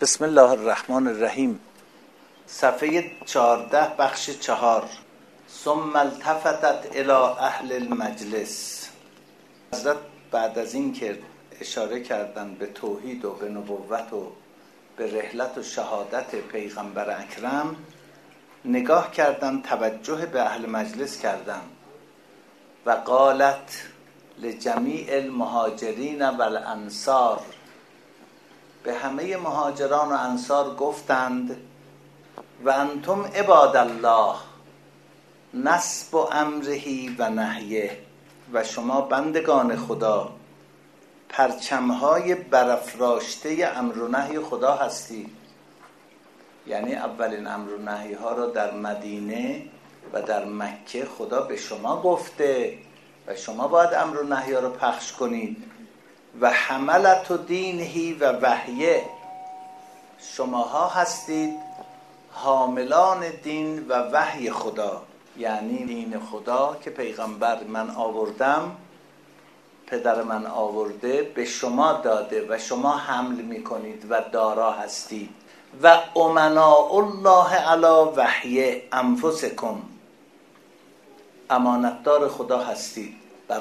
بسم الله الرحمن الرحیم. صفحه 14 بخش 4. ثم التفتت الی اهل المجلس. حضرت بعد از این که اشاره کردن به توحید و به نبوت و به رحلت و شهادت پیغمبر اکرم، نگاه کردن، توجه به اهل مجلس کردن و قالت لجمیع المهاجرین و الانصار، به همه مهاجران و انصار گفتند و انتم عباد الله نصب امرهی و نهیه، و شما بندگان خدا پرچمهای برافراشته امر و نهی خدا هستید. یعنی اولین امر و نهی ها را در مدینه و در مکه خدا به شما گفته و شما باید امر و نهی ها را پخش کنید. و حملت و دینهی و وحیه، شماها هستید حاملان دین و وحی خدا، یعنی دین خدا که پیغمبر من آوردم، پدر من آورده، به شما داده و شما حمل میکنید و دارا هستید. و امناء الله علی وحی انفسکم، امانتدار خدا هستید بر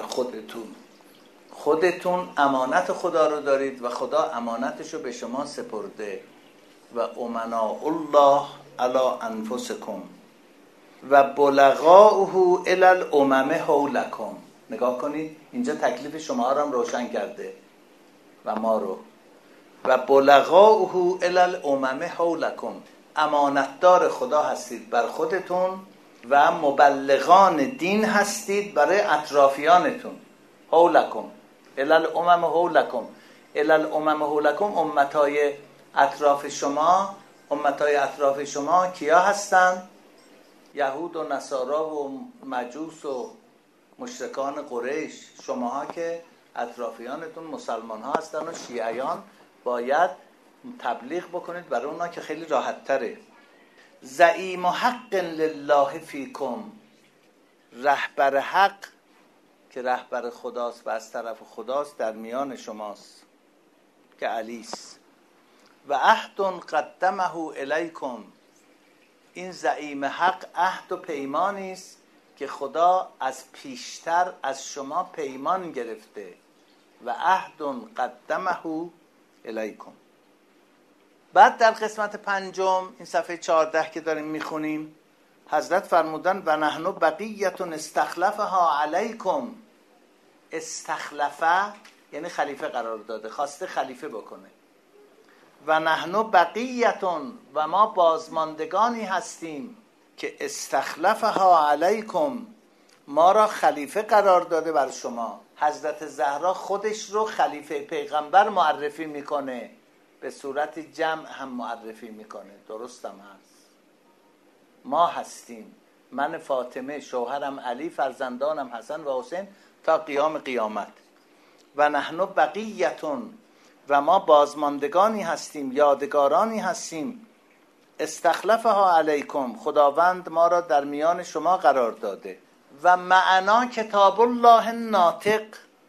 خودتون امانت خدا رو دارید و خدا امانتشو به شما سپرده. و امناء الله علی انفسکم و بلغاؤه الی الامم حولکم. نگاه کنید اینجا تکلیف شما رو هم روشن کرده و ما رو. و بلغاؤه الی الامم حولکم، امانتدار خدا هستید بر خودتون و مبلغان دین هستید برای اطرافیانتون. حولکم الی الامم حولکم، الی الامم حولکم، امتای اطراف شما. امتای اطراف شما کیا هستند؟ یهود و نصارا و مجوس و مشرکان قریش. شماها که اطرافیانتون مسلمان ها هستن و شیعیان باید تبلیغ بکنید برای اونا که خیلی راحت تره. زعیم حق لله فیکم، رهبر حق که رهبر خداست و از طرف خداست در میان شماست که علیست. و عهد قدمه الیکم، این زعیم حق عهد و پیمانی است که خدا از پیشتر از شما پیمان گرفته. و عهد قدمه الیکم. بعد در قسمت 5 این صفحه 14 که داریم میخونیم، حضرت فرمودن و نحن بقیت استخلفها علیکم. استخلفه یعنی خلیفه قرار داده، خواسته خلیفه بکنه. و نحن بقیتون، و ما بازماندگانی هستیم که استخلفها علیکم، ما را خلیفه قرار داده بر شما. حضرت زهرا خودش رو خلیفه پیغمبر معرفی میکنه، به صورت جمع هم معرفی میکنه. درستم هست، ما هستیم، من فاطمه، شوهرم علی، فرزندانم حسن و حسین تا قیام قیامت. و نحن بقیتون، و ما بازماندگانی هستیم، یادگارانی هستیم. استخلفها علیکم، خداوند ما را در میان شما قرار داده. و معنا کتاب الله ناطق،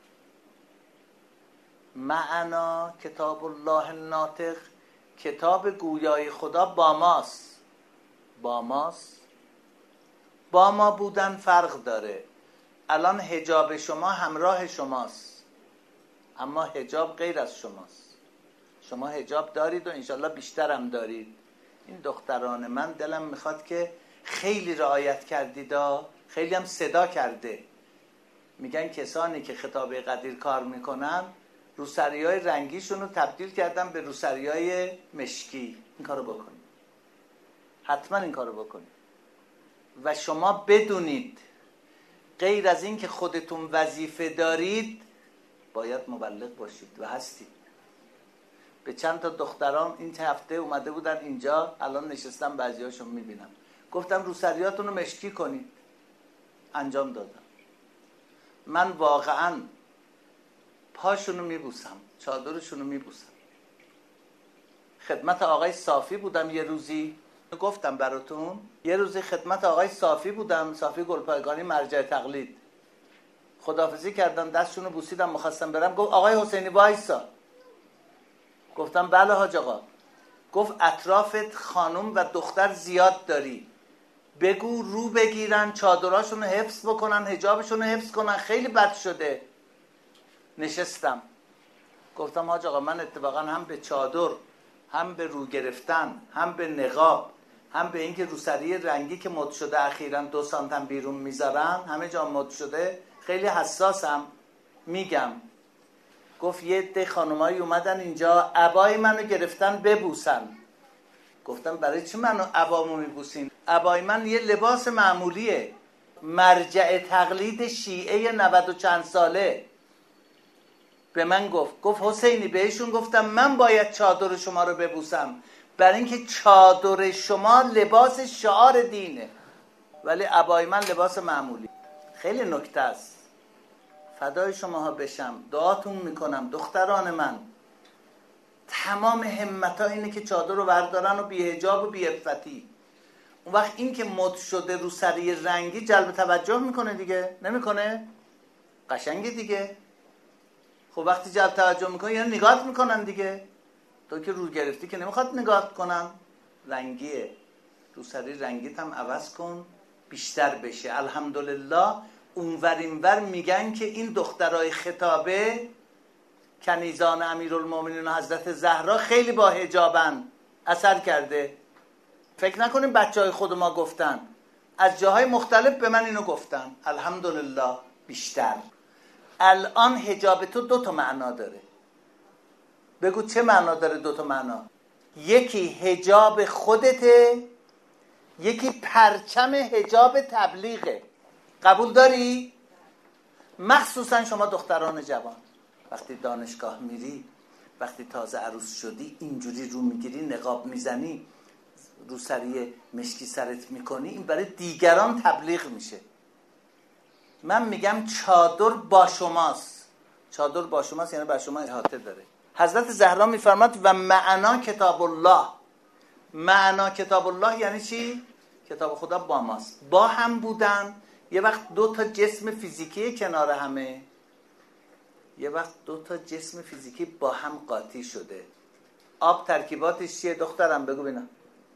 معنا کتاب الله ناطق، کتاب گویای خدا با ماست. با ماست، با ما بودن فرق داره. الان حجاب شما همراه شماست، اما حجاب غیر از شماست. شما حجاب دارید و انشالله بیشتر هم دارید. این دختران من دلم میخواد که خیلی رعایت کردید، خیلی هم صدا کرده. میگن کسانی که خطابه قدیر کار میکنن روسریای رنگیشون رو تبدیل کردن به روسریای مشکی. این کارو بکنید، حتما این کارو بکنید. و شما بدونید غیر از این که خودتون وظیفه دارید باید مبلغ باشید و هستید. به چند تا دختران این هفته اومده بودن اینجا، الان نشستم بعضیاشون میبینم، گفتم روسریاتون رو مشکی کنید. انجام دادم. من واقعا پاشونو میبوسم، چادرشونو میبوسم. خدمت آقای صافی بودم یه روزی، گفتم براتون، یه روزی خدمت آقای صافی بودم، صافی گلپایگانی مرجع تقلید. خداحافظی کردم، دستشونو بوسیدم، می‌خواستم برم، گفت آقای حسینی وایسا. گفتم بله حاج آقا. گفت اطرافت خانم و دختر زیاد داری، بگو رو بگیرن، چادراشون رو حفظ بکنن، حجابشون رو حفظ کنن، خیلی بد شده. نشستم گفتم حاج آقا من اتفاقا هم به چادر، هم به رو گرفتن، هم به نقاب، هم به اینکه روسری رنگی که مد شده اخیراً 2 سانتم بیرون میذارن، همه جا مد شده، خیلی حساسم، میگم. گفت یه عده خانمایی اومدن اینجا عبای منو گرفتن ببوسن. گفتم برای چی منو عبامو میبوسین؟ عبای من یه لباس معمولیه، مرجع تقلید شیعه 90 و چند ساله. به من گفت حسینی، بهشون گفتم من باید چادر شما رو ببوسم برای اینکه چادر شما لباس شعار دینه، ولی عبای من لباس معمولی. خیلی نکته است. فدای شماها بشم، دعاتون میکنم دختران من. تمام همتا اینه که چادر رو بردارن و بی حجاب و بی عفتی. اون وقت این که مد شده رو سری رنگی جلب توجه میکنه دیگه، نمیکنه؟ قشنگه دیگه. خب وقتی جلب توجه میکنه یعنی نگاهت میکنن دیگه. تو که رو گرفتی که نمیخواد نگاهت کنن. رنگیه، رو سری رنگیت هم عوض کن بیشتر بشه. الحمدلله اونور اینور میگن که این دخترای خطابه کنیزان امیرالمومنین و حضرت زهرا خیلی با حجابن، اثر کرده. فکر نکنیم بچهای خود ما گفتن، از جاهای مختلف به من اینو گفتن. الحمدلله بیشتر. الان حجاب تو 2 تا معنا داره. بگو چه معنا داره 2 تا معنا؟ یکی حجاب خودته، یکی پرچم حجاب تبلیغه. قبول داری؟ مخصوصا شما دختران جوان وقتی دانشگاه میری، وقتی تازه عروس شدی، اینجوری رو میگیری، نقاب میزنی، رو سری مشکی سرت میکنی، این برای دیگران تبلیغ میشه. من میگم چادر با شماست. چادر با شماست یعنی بر شما احاطه داره. حضرت زهرا میفرماد و معنا کتاب الله. معنا کتاب الله یعنی چی؟ کتاب خدا با ماست. با هم بودن. یه وقت 2 تا جسم فیزیکی کنار همه، یه وقت 2 تا جسم فیزیکی با هم قاطی شده. آب ترکیباتش چیه دخترم؟ بگو ببینم.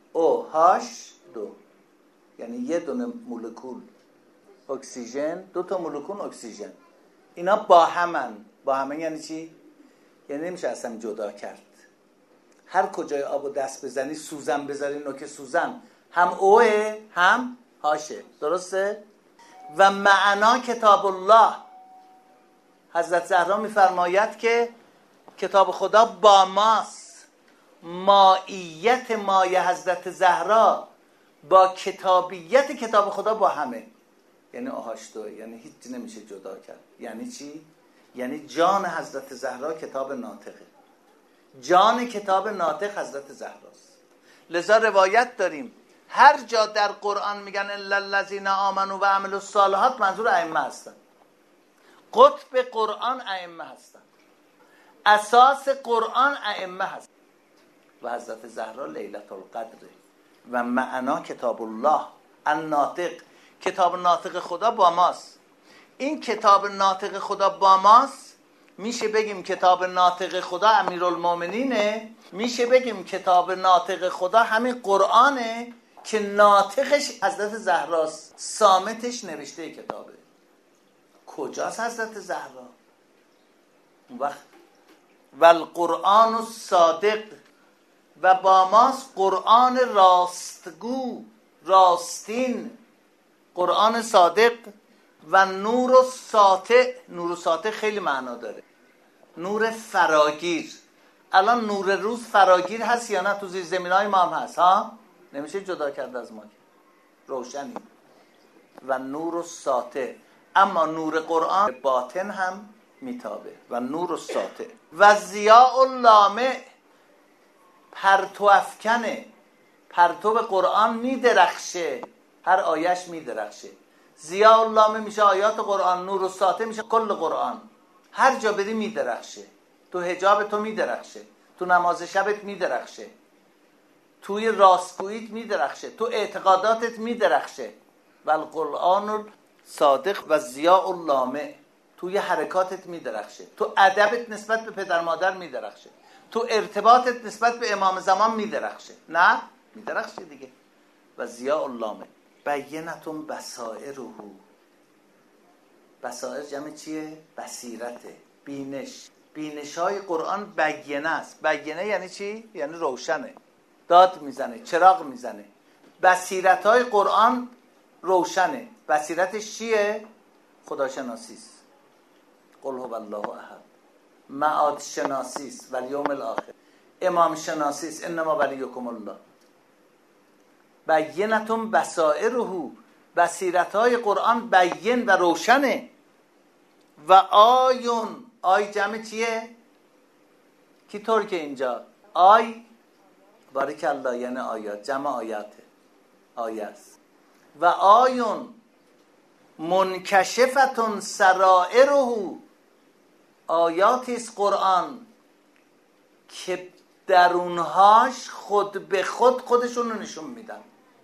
OH2 یعنی یه دونه مولکول اکسیژن، 2 تا مولکول اکسیژن، اینا با همن. با همن یعنی چی؟ یعنی نمیشه اصلا جدا کرد. هر کجای آبو دست بزنی، سوزن بذاری نوک سوزن، هم اوه هم هاشه. درسته؟ و معنا کتاب الله. حضرت زهرا میفرماید که کتاب خدا با ماست. مائیت مای حضرت زهرا با کتابیت کتاب خدا با همه. یعنی OH2 یعنی هیچ نمیشه جدا کرد. یعنی چی؟ یعنی جان حضرت زهرا کتاب ناطقه. جان کتاب ناطق حضرت زهراست. لذا روایت داریم هر جا در قرآن میگن الا الذین آمنوا و عملوا الصالحات، منظور ائمه هستن. قطب قرآن ائمه هستن، اساس قرآن ائمه هستن. و حضرت زهرا لیلة القدر. و معنا کتاب الله الناطق. کتاب ناطق خدا با ماست. این کتاب ناطق خدا با ماست. میشه بگیم کتاب ناطق خدا امیرالمومنینه، میشه بگیم کتاب ناطق خدا همین قرآنه که ناطقش حضرت زهراست، صامتش نوشته کتابه. کجاست حضرت زهرا؟ اون وقت والقرآن الصادق. و با ماست قرآن راستگو، راستین، قرآن صادق. و نور و ساطع. نور و ساطع خیلی معنا داره. نور فراگیر. الان نور روز فراگیر هست یا نه؟ تو زیر زمینای ما هم هست ها؟ نمیشه جدا کرد از ما، روشنی. و نور و ساطع. اما نور قرآن باطن هم میتابه. و نور و ساطع. و ضیاء لامع. پرتو افکنه. پرتو قرآن میدرخشه، هر آیش میدرخشه. ضیاء لامع میشه آیات قرآن، نور و ساطع میشه کل قرآن. هر جا بری میدرخشه. تو حجاب تو میدرخشه، تو نماز شبت میدرخشه، توی راستگوییت میدرخشه، تو اعتقاداتت میدرخشه. و القرآن صادق و ضیاء لامع. توی حرکاتت میدرخشه، تو ادبت نسبت به پدر مادر میدرخشه، تو ارتباطت نسبت به امام زمان میدرخشه. نه میدرخشه دیگه. و ضیاء اللامه بینتون بصائره. بصائر جمع چیه؟ بصیرته، بینش. بینش های قرآن بینه است. بینه یعنی چی؟ یعنی روشنه، داد میزنه، چراغ میزنه. بصیرت های قرآن روشنه. بصیرتش چیه؟ خداشناسی است. قل هو الله احد. معاد شناسی است و الیوم الاخر. امام شناسی است. انما ولیکم الله. بینتون بصائره. بصیرت های قرآن بین و روشنه. و آیون، آی جمع چیه؟ کی طور که اینجا آی بارک الله یعنی آیات، جمع آیاته، آیه است. و آیون منکشفتون سرائره. آیاتی است قرآن که درونهاش خود به خود خودشون رو نشون میدن.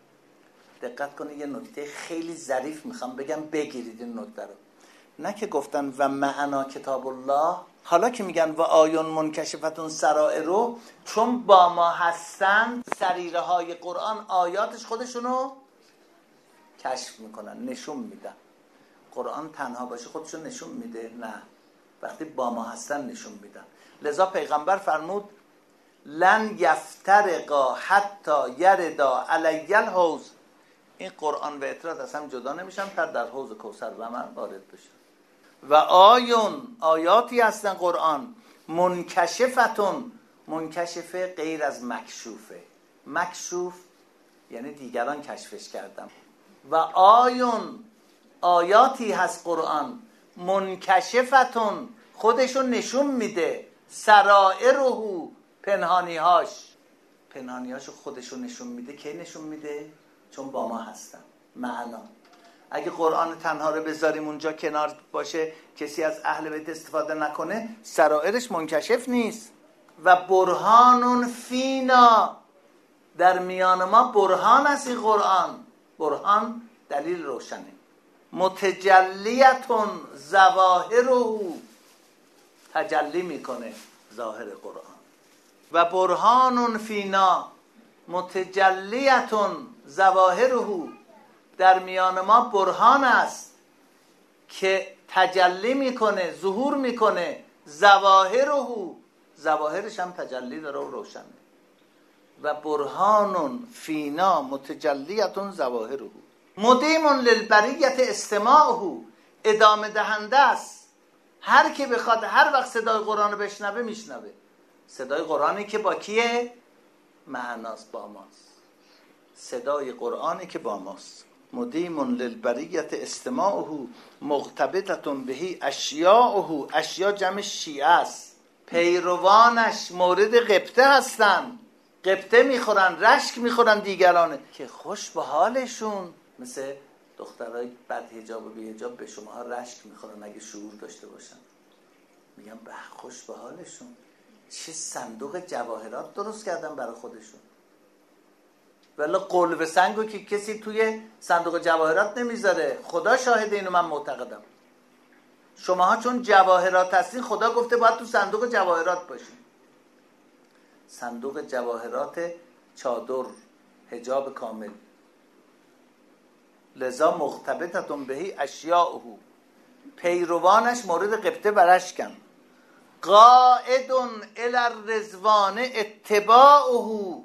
دقت کنید، یه نکته خیلی ظریف میخوام بگم، بگیرید این نکته رو. نه که گفتن و معنا کتاب الله، حالا که میگن و آیون منکشفتون سرائره، چون با ما هستن سریره های قرآن آیاتش خودشونو کشف میکنن، نشون میدن. قرآن تنها باشه خودشون نشون میده؟ نه، وقتی با ما هستن نشون میدن. لذا پیغمبر فرمود لن یفترقا حتی یردا علی الحوض. این قرآن و اطراز اصلا جدا نمیشن تا در حوض کوثر و من وارد بشن. و آیون، آیاتی هستن قرآن منکشفتون. منکشفه غیر از مکشوفه. مکشوف یعنی دیگران کشفش کردن. و آیون، آیاتی هست قرآن منکشفتون، خودشون نشون میده. سرائره، پنهانیهاش. پنهانیهاشو خودشون نشون میده. کی نشون میده؟ چون با ما هستن. معنا اگه قرآن تنها رو بذاریم اونجا کنار باشه، کسی از اهل بیت استفاده نکنه، سرائرش منکشف نیست. و برهانون فینا، در میان ما برهان است این قرآن. برهان دلیل روشنه. متجلیتون ظواهره، تجلی میکنه ظاهر قرآن. و برهانون فینا متجلیتون ظواهره، در میان ما برهان است که تجلی میکنه، ظهور میکنه. ظواهره، ظواهرش هم تجلی داره و روشنه. و برهانون فینا متجلیتون ظواهره مدیم للبریت استماعه، ادامه دهنده است. هر کی بخواد هر وقت صدای قرآن رو بشنوه میشنوه. صدای قرآنی که با کیه؟ معناست، با ماست. صدای قرآنی که با ماست. مدیم للبریت استماعه مغتبطتون بهی اشیاءه. اشیاء جمع شیعه است. پیروانش مورد غبطه هستن. غبطه میخورن، رشک میخورن دیگرانه که خوش به حالشون. مثل دخترای بد حجاب و بی حجاب به شما ها رشک میخورن اگه شعور داشته باشن. میگن به خوش به حالشون، چه صندوق جواهرات درست کردن برای خودشون. ولی قلب سنگو که کسی توی صندوق جواهرات نمیذاره. خدا شاهد اینو، من معتقدم. شماها چون جواهرات هستین، خدا گفته باید تو صندوق جواهرات باشین. صندوق جواهرات، چادر، حجاب کامل. لذا مغتبطتون بهی اشیاءه، پیروانش مورد غبطه و رشکن. قائدون الی الرضوان اتباعه،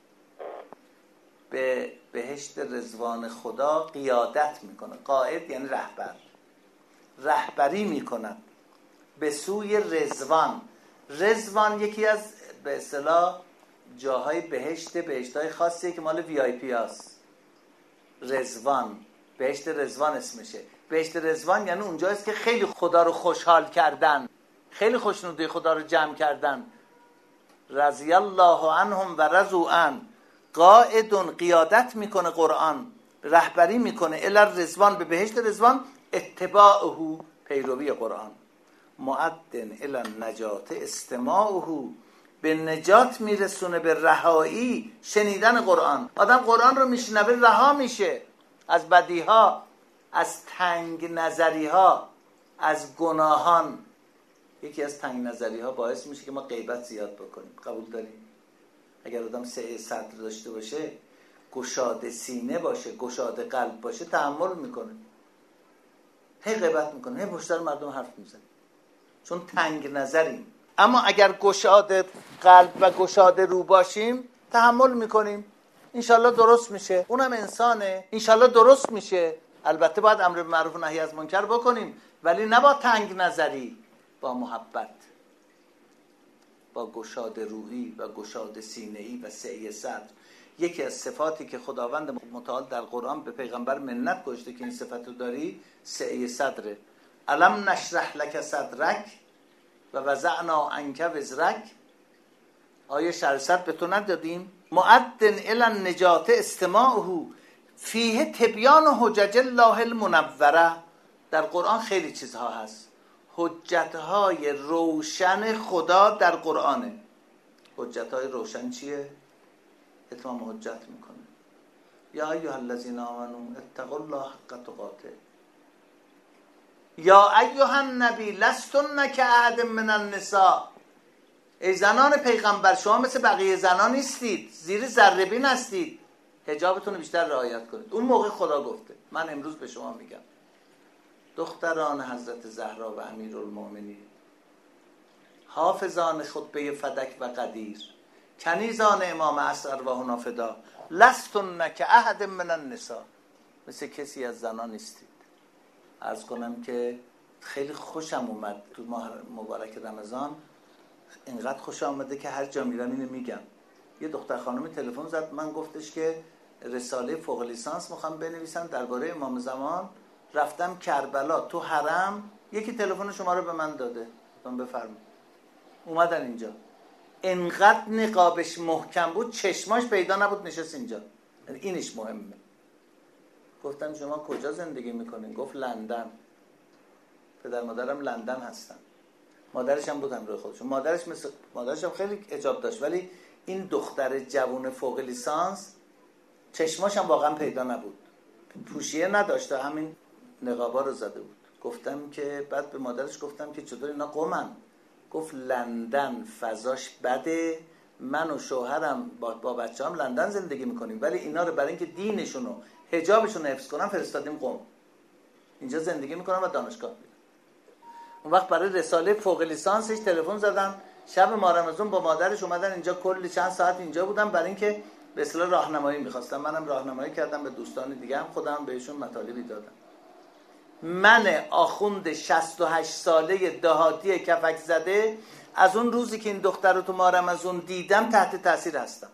به بهشت رضوان خدا قیادت میکنه. قائد یعنی رهبر، رهبری میکند به سوی رضوان. رضوان یکی از به اصطلاح جاهای بهشتهای خاصیه که مال وی آی پی هست. رضوان، بهشت رضوان اسمشه. بهشت رضوان یعنی اونجاییست که خیلی خدا رو خوشحال کردن، خیلی خوشنودی خدا رو جمع کردن. رضی الله عنهم و رضوا عنه. قائدون، قیادت میکنه قرآن، رهبری میکنه الی الرضوان، به بهشت رضوان. اتباعه، پیروی قرآن. معدن الی النجات استماعه، به نجات میرسونه، به رهایی شنیدن قرآن. آدم قرآن رو میشنوه رها میشه از بدیها، از تنگ نظریها، از گناهان. یکی از تنگ نظری ها باعث میشه که ما غیبت زیاد بکنیم. قبول داریم؟ اگر آدم سعه صدر داشته باشه، گشاده سینه باشه، گشاده قلب باشه، تحمل میکنه. هی غیبت میکنه، هی پشت سر مردم حرف میزنه، چون تنگ نظریم. اما اگر گشاده قلب و گشاده رو باشیم، تحمل میکنیم. انشالله درست میشه، اونم انسانه، انشالله درست میشه. البته باید امر به معروف و نهی از منکر بکنیم، ولی نه با تنگ نظری، با محبت، با گشاده روحی و گشاده سینه‌ای و سعی صدر. یکی از صفاتی که خداوند متعال در قرآن به پیغمبر منت گذاشته که این صفت رو داری، سعی صدره. الم نشرح لک صدرک و وضعنا عنک وزرک. آیه شرح صدر به تو ندادیم؟ معدن الی النجات استماعه فیه تبیان حجج الله المنوره. در قرآن خیلی چیزها هست، حجتهای روشن خدا در قرآنه. حجتهای روشن چیه؟ اتمام حجت میکنه. یا ایها الذین آمنوا اتقوا الله حق تقاته یا ایها النبی لستن کاحد من النساء. ای زنان پیغمبر، شما مثل بقیه زنان نیستید، زیر ذره بین هستید، حجابتون رو بیشتر رعایت کنید. اون موقع خدا گفته. من امروز به شما میگم دختران حضرت زهرا و امیرالمؤمنین، حافظان خطبه فدک و قدیر، کنیزان امام عصر و هنا فدا، لستن کاحد من النساء. مثل کسی از زنان نیستید. عرض کنم که خیلی خوشم اومد تو ماه مبارک رمضان، اینقدر خوش آمده که هر جا میرم اینو میگم. یه دختر خانمی تلفن زد، من گفتش که رساله فوق لیسانس میخوام بنویسم درباره امام زمان، رفتم کربلا تو حرم، یکی تلفن شما رو به من داده، من بفرمایید. اومدن اینجا، انقدر نقابش محکم بود، چشماش پیدا نبود، نشست اینجا. اینش مهمه. گفتم شما کجا زندگی میکنین؟ گفت لندن. پدر مادرم لندن هستن. مادرش هم بود همراه خودشون. مادرش هم خیلی عجاب داشت، ولی این دختر جوان فوق لیسانس چشماش هم واقعا پیدا نبود، پوشیه نداشته، همین نقابا رو زده بود. گفتم که بعد به مادرش گفتم که چطور اینا قومن؟ گفت لندن فضاش بده، من و شوهرم با بچه‌ام لندن زندگی میکنیم، ولی اینا رو برای اینکه دینشون و حجابشون حفظ کنن فرستادیم قم. اینجا زندگی میکنن و دانشگاه میرن. اون وقت برای رساله فوق لیسانسش تلفن زدم، شب ماه رمضان با مادرش اومدن اینجا، کلی چند ساعت اینجا بودم برای اینکه به اصطلاح راهنمایی می‌خواستم. منم راهنمایی کردم به دوستان دیگه هم، خودم بهشون مطالبی دادم. من آخوند 68 ساله دهاتی کفک زده، از اون روزی که این دختر رو تو ماه رمضان دیدم تحت تاثیر هستم.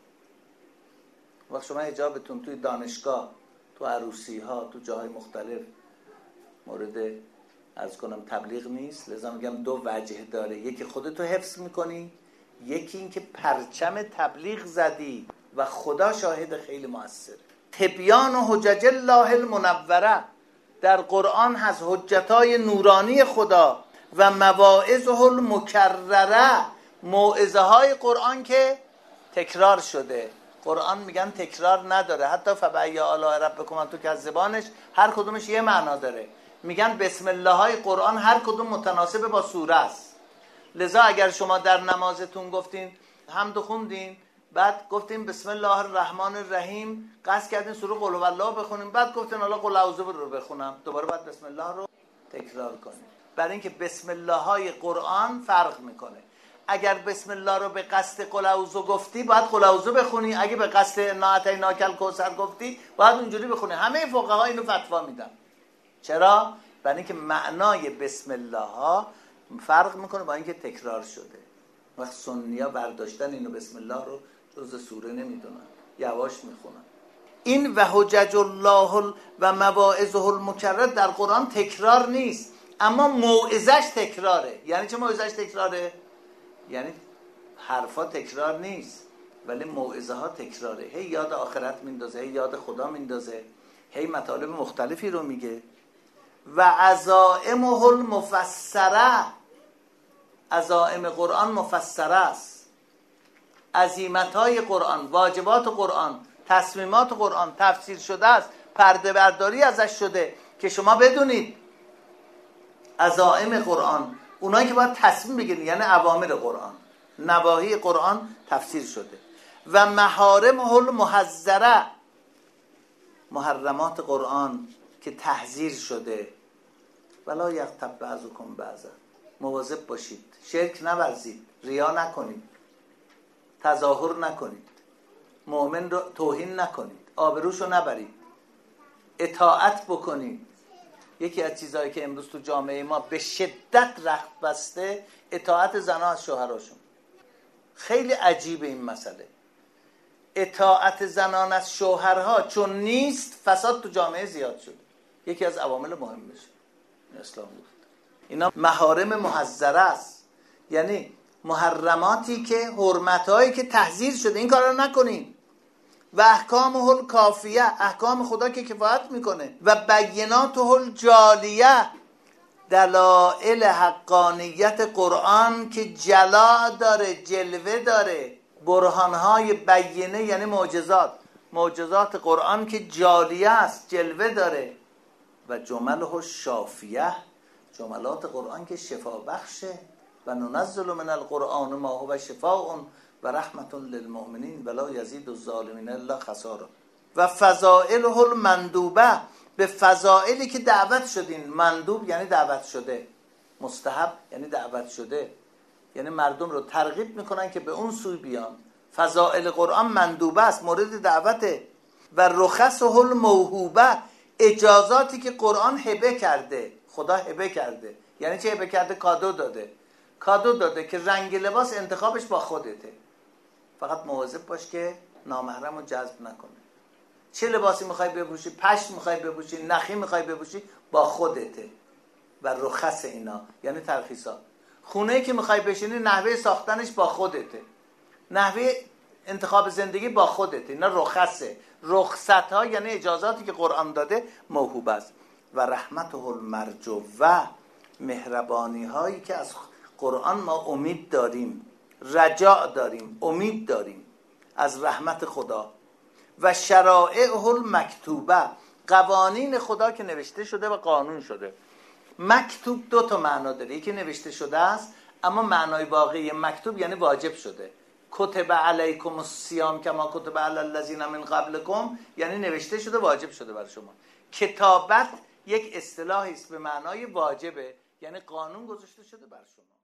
وقت شما حجابتون توی دانشگاه، تو عروسی ها، تو جاهای مختلف مورد عرض کنم تبلیغ نیست، لذا میگم دو وجه داره. یکی خودتو حفظ میکنی، یکی این که پرچم تبلیغ زدی و خدا شاهد خیلی موثره. تبیان و حجج الله المنوره در قرآن هست، حجتای نورانی خدا و مواعظه المکرره، موعظه های قرآن که تکرار شده. قرآن میگن تکرار نداره، حتی فبأی آلاء ربکما تکذبانش هر کدومش یه معنا داره. میگن بسم الله های قرآن هر کدوم متناسب با سوره است. لذا اگر شما در نمازتون گفتین حمد خوندین، بعد گفتین بسم الله الرحمن الرحیم، قصد کردین سوره قل هوالله بخونین، بعد گفتین حالا قل اعوذ رو بخونم، دوباره بعد بسم الله رو تکرار کنین، برای اینکه بسم الله های قرآن فرق میکنه. اگر بسم الله رو به قصد قل اعوذ گفتی، باید قل اعوذ بخونی. اگه به قصد انا اعطیناک الکوثر گفتی، باید اونجوری بخونی. همه فقها اینو فتوا میدن. چرا؟ برای اینکه معنای بسم الله ها فرق میکنه با اینکه تکرار شده. وقت سنی‌ها برداشتن اینو بسم الله رو جز سوره نمیدونن، یواش میخونن. این و حجج الله و مواعظه المکرره در قرآن تکرار نیست، اما موعظش تکراره. یعنی چه موعظش تکراره؟ یعنی حرفا تکرار نیست، ولی موعظه ها تکراره. هی یاد آخرت میندازه، هی یاد خدا میندازه، هی مطالب مختلفی رو میگه. و عزائمه المفسره، عزائم قرآن مفسره است. عزیمت‌های قرآن، واجبات قرآن، تصمیمات قرآن تفسیر شده است، پرده برداری ازش شده که شما بدونید عزائم قرآن اونایی که باید تصمیم بگیرن، یعنی اوامر قرآن، نواهی قرآن تفسیر شده. و محارمه المحذره، محرمات قرآن که تحذیر شده. ولا یغتب بعضکم بعضا، مواظب باشید، شرک نورزید، ریا نکنید، تظاهر نکنید، مؤمن رو توهین نکنید، آبروشو نبرید، اطاعت بکنید. یکی از چیزهایی که امروز تو جامعه ما به شدت رخت بسته، اطاعت زنها از شوهراشون. خیلی عجیبه این مسئله. اطاعت زنان از شوهرها چون نیست، فساد تو جامعه زیاد شده. یکی از عوامل مهمش اسلام بود. اینا محارم محذره است، یعنی محرماتی که، حرمتایی که تحذیر شده، این کارا رو نکنین. و احکامه الکافیه، احکام خدا که کفایت میکنه. و بیناته الجالیه، دلائل حقانیت قرآن که جلا داره، جلوه داره. برهانهای بینه یعنی معجزات قرآن که جالیه است، جلوه داره. و جمله شافیه، جملات قرآن که شفا بخشه. و ننزل من القرآن ما هو شفاء و رحمت للمؤمنین ولا یزید الظالمین الا خسارا. و فضائله المندوبه، به فضائلی که دعوت شدین. مندوب یعنی دعوت شده، مستحب یعنی دعوت شده، یعنی مردم رو ترغیب میکنن که به اون سوی بیان. فضائل قرآن مندوبه است، مورد دعوته. و رخصه الموهوبه، اجازاتی که قرآن هبه کرده، خدا هبه کرده. یعنی چه هبه کرده؟ کادو داده. کادو داده که رنگ لباس انتخابش با خودته، فقط مواظب باش که نامحرم رو جذب نکنه. چه لباسی میخوای بپوشی، پشم میخوای بپوشی، نخی میخوای بپوشی، با خودته. و رخص اینا یعنی ترخیصات. خونه‌ای که میخوای بشینی، نحوه ساختنش با خودته، نحوه انتخاب زندگی با خودته. اینا رخصه. رخصت ها یعنی اجازاتی که قرآن داده موهوب است. و رحمته المرجوه، مهربانی هایی که از قرآن ما امید داریم، رجاء داریم، امید داریم از رحمت خدا. و شرائعه المکتوبه، قوانین خدا که نوشته شده و قانون شده. مکتوب دو تا معنا داره، یکی نوشته شده است، اما معنای واقعی مکتوب یعنی واجب شده. کتب علیکم الصیام کما کتب علی الذین من قبلکم، یعنی نوشته شده، واجب شده بر شما. کتابت یک اصطلاحی است به معنای واجبه، یعنی قانون گذاشته شده بر شما.